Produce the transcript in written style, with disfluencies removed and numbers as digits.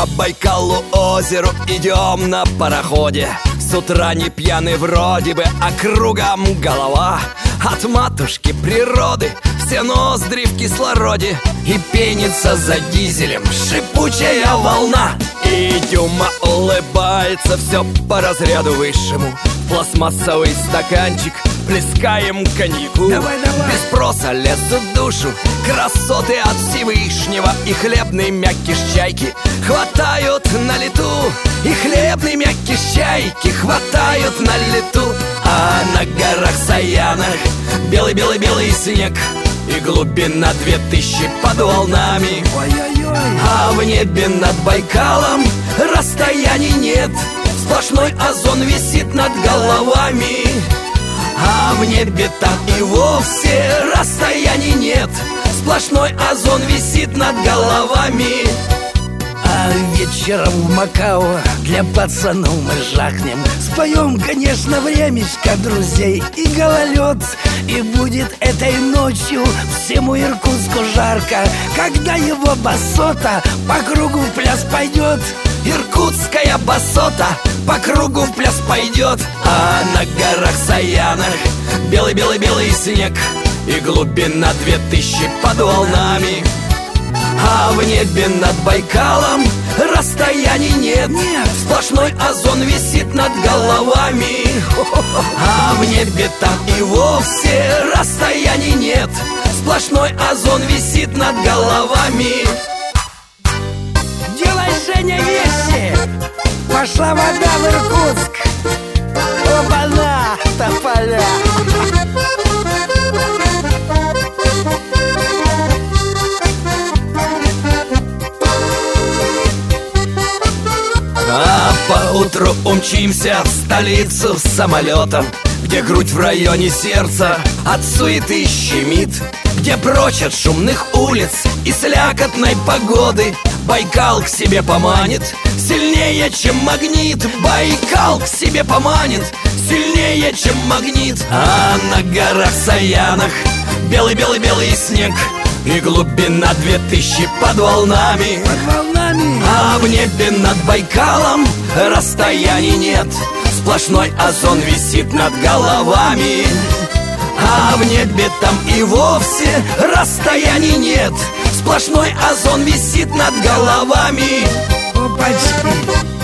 По Байкалу озеру идем на пароходе. С утра не пьяны вроде бы, а кругом голова. От матушки природы все ноздри в кислороде. И пенится за дизелем шипучая волна. И Дюма улыбается все по разряду высшему. Пластмассовый стаканчик плескаем коньяку. Давай. Без спроса лезут в душу красоты от Всевышнего. И хлебные мягкие чайки хватают на лету. И хлебные мягкие чайки хватают на лету. А на горах Саянах белый-белый-белый снег. И глубина 2000 под волнами. Ой-ой-ой. А в небе над Байкалом расстояний нет. Сплошной озон висит над головами. А в небе там и вовсе расстояний нет. Сплошной озон висит над головами. А вечером в Макао для пацанов мы жахнем. Споем, конечно, времечко друзей и гололед. И будет этой ночью всему Иркутску жарко, когда его басота по кругу в пляс пойдет. Иркутская басота по кругу в пляс пойдет. А на горах Саянах белый-белый-белый снег. И глубина 2000 под волнами. А в небе над Байкалом расстояний нет. Сплошной озон висит над головами. А в небе там и вовсе расстояний нет. Сплошной озон висит над головами. Делай, Женя, вещи! Пошла вода в Иркутск! Оба-на, тополя! А поутру умчимся в столицу с самолетом, где грудь в районе сердца от суеты щемит, где прочь от шумных улиц и слякотной погоды Байкал к себе поманит сильнее, чем магнит. Байкал к себе поманит сильнее, чем магнит. А на горах Саянах белый-белый-белый снег. И глубина 2000 под волнами. А в небе над Байкалом расстояний нет. Сплошной озон висит над головами. А в небе там и вовсе расстояний нет. Сплошной озон висит над головами. Опачки!